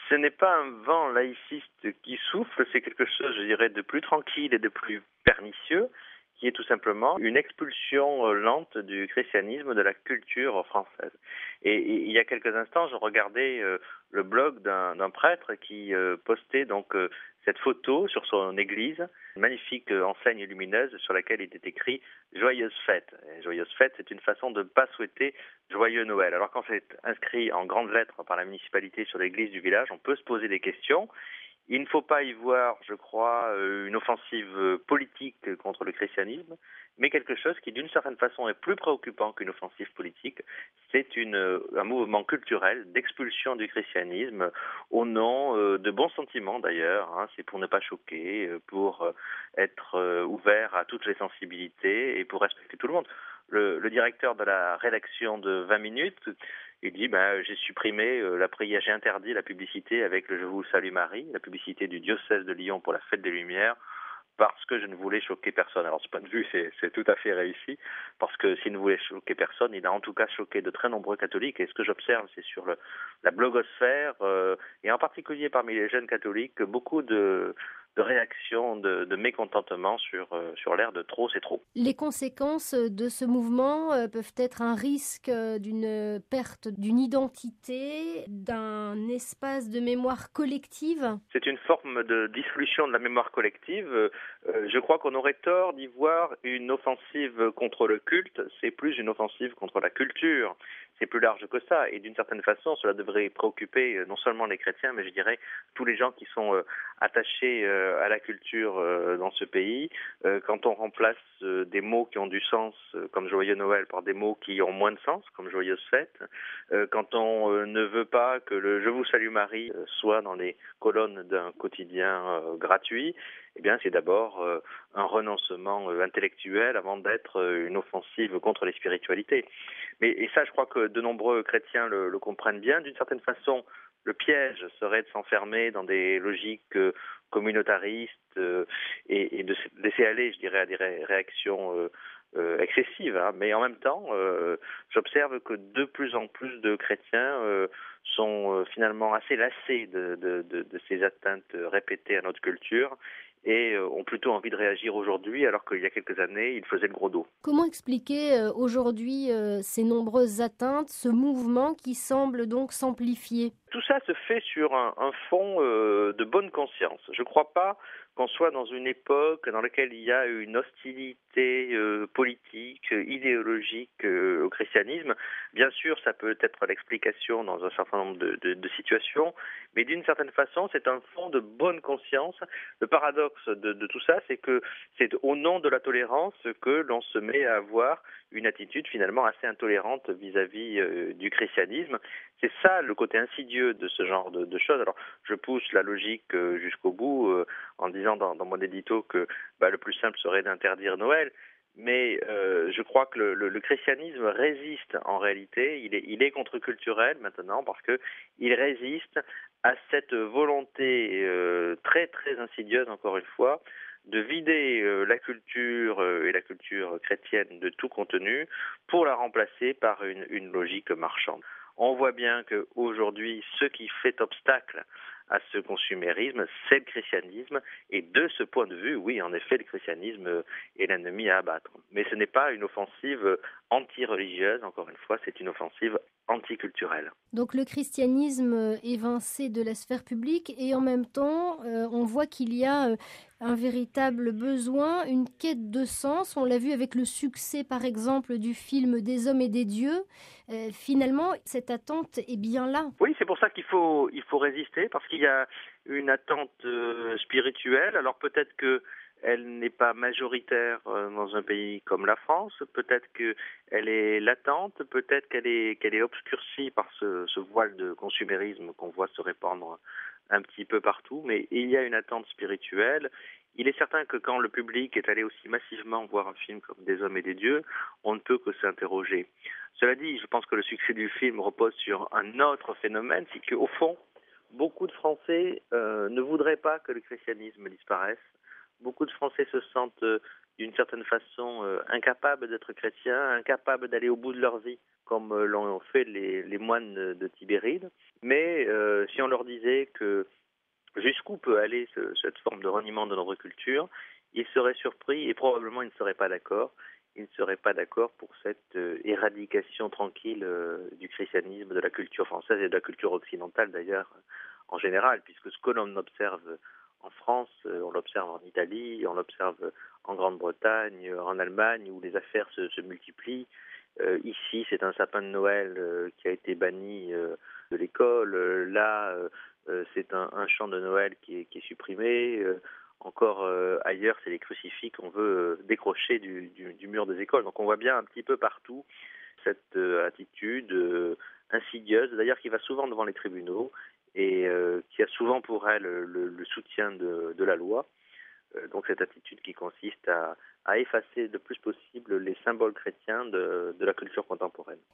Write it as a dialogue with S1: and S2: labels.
S1: Ce n'est pas un vent laïciste qui souffle, c'est quelque chose, je dirais, de plus tranquille et de plus pernicieux, qui est tout simplement une expulsion lente du christianisme de la culture française. Et il y a quelques instants, je regardais le blog d'un prêtre qui postait donc cette photo sur son église, une magnifique enseigne lumineuse sur laquelle il était écrit Joyeuse fête. Et Joyeuse fête, c'est une façon de ne pas souhaiter Joyeux Noël. Alors quand c'est inscrit en grandes lettres par la municipalité sur l'église du village, on peut se poser des questions. Il ne faut pas y voir, je crois, une offensive politique contre le christianisme, mais quelque chose qui, d'une certaine façon, est plus préoccupant qu'une offensive politique. C'est un mouvement culturel d'expulsion du christianisme au nom de bons sentiments, d'ailleurs. C'est pour ne pas choquer, pour être ouvert à toutes les sensibilités et pour respecter tout le monde. Le directeur de la rédaction de 20 minutes, il dit j'ai supprimé j'ai interdit la publicité avec le Je vous salue Marie, la publicité du diocèse de Lyon pour la fête des Lumières, parce que je ne voulais choquer personne. Alors, ce point de vue, c'est tout à fait réussi, parce que s'il ne voulait choquer personne, il a en tout cas choqué de très nombreux catholiques. Et ce que j'observe, c'est sur la blogosphère, et en particulier parmi les jeunes catholiques, beaucoup de réactions, de mécontentement sur l'ère de trop, c'est trop.
S2: Les conséquences de ce mouvement peuvent être un risque d'une perte d'une identité, d'un espace de mémoire collective.
S1: C'est une forme de dissolution de la mémoire collective. Je crois qu'on aurait tort d'y voir une offensive contre le culte. C'est plus une offensive contre la culture. C'est plus large que ça. Et d'une certaine façon, cela devrait préoccuper non seulement les chrétiens, mais je dirais tous les gens qui sont attachés à la culture dans ce pays. Quand on remplace des mots qui ont du sens, comme Joyeux Noël, par des mots qui ont moins de sens, comme Joyeuse Fête, quand on ne veut pas que le Je vous salue Marie soit dans les colonnes d'un quotidien gratuit, eh bien c'est d'abord un renoncement intellectuel avant d'être une offensive contre les spiritualités. Et ça, je crois que de nombreux chrétiens le comprennent bien. D'une certaine façon, le piège serait de s'enfermer dans des logiques communautaristes et de laisser aller, je dirais, à des réactions excessives. Mais en même temps, j'observe que de plus en plus de chrétiens sont finalement assez lassés de ces atteintes répétées à notre culture et ont plutôt envie de réagir aujourd'hui, alors qu'il y a quelques années, ils faisaient le gros dos.
S2: Comment expliquer aujourd'hui ces nombreuses atteintes, ce mouvement qui semble donc s'amplifier ?
S1: Tout ça se fait sur un fond de bonne conscience. Je ne crois pas qu'on soit dans une époque dans laquelle il y a une hostilité politique, idéologique au christianisme. Bien sûr, ça peut être l'explication dans un certain nombre de situations, mais d'une certaine façon, c'est un fond de bonne conscience. Le paradoxe de tout ça, c'est que c'est au nom de la tolérance que l'on se met à avoir une attitude finalement assez intolérante vis-à-vis du christianisme. C'est ça le côté insidieux de ce genre de choses. Alors, je pousse la logique jusqu'au bout en disant dans mon édito que le plus simple serait d'interdire Noël. Mais je crois que le christianisme résiste en réalité. Il est contre-culturel maintenant parce que il résiste à cette volonté très très insidieuse, encore une fois, de vider la culture et la culture chrétienne de tout contenu pour la remplacer par une logique marchande. On voit bien qu'aujourd'hui, ce qui fait obstacle à ce consumérisme, c'est le christianisme. Et de ce point de vue, oui, en effet, le christianisme est l'ennemi à abattre. Mais ce n'est pas une offensive anti-religieuse, encore une fois, c'est une offensive anticulturelle.
S2: Donc le christianisme évincé de la sphère publique et en même temps, on voit qu'il y a un véritable besoin, une quête de sens. On l'a vu avec le succès, par exemple, du film Des hommes et des dieux. Finalement, cette attente est bien là.
S1: Oui, c'est pour ça qu'il faut résister, parce qu'il y a une attente spirituelle. Alors peut-être que elle n'est pas majoritaire dans un pays comme la France. Peut-être qu'elle est latente. Peut-être qu'elle est obscurcie par ce voile de consumérisme qu'on voit se répandre un petit peu partout. Mais il y a une attente spirituelle. Il est certain que quand le public est allé aussi massivement voir un film comme Des hommes et des dieux, on ne peut que s'interroger. Cela dit, je pense que le succès du film repose sur un autre phénomène, c'est qu'au fond, beaucoup de Français ne voudraient pas que le christianisme disparaisse. Beaucoup de Français se sentent d'une certaine façon incapables d'être chrétiens, incapables d'aller au bout de leur vie comme l'ont fait les moines de Tibéride. Mais si on leur disait que jusqu'où peut aller cette forme de reniement de notre culture, ils seraient surpris et probablement ils ne seraient pas d'accord. Ils ne seraient pas d'accord pour cette éradication tranquille du christianisme, de la culture française et de la culture occidentale d'ailleurs en général, puisque ce que l'on observe en France, on l'observe en Italie, on l'observe en Grande-Bretagne, en Allemagne, où les affaires se multiplient. Ici, c'est un sapin de Noël qui a été banni de l'école. Là, c'est un chant de Noël qui est supprimé. Encore ailleurs, c'est les crucifix qu'on veut décrocher du mur des écoles. Donc on voit bien un petit peu partout cette attitude insidieuse, d'ailleurs qui va souvent devant les tribunaux et qui a souvent pour elle le soutien de la loi. Donc cette attitude qui consiste à effacer le plus possible les symboles chrétiens de la culture contemporaine.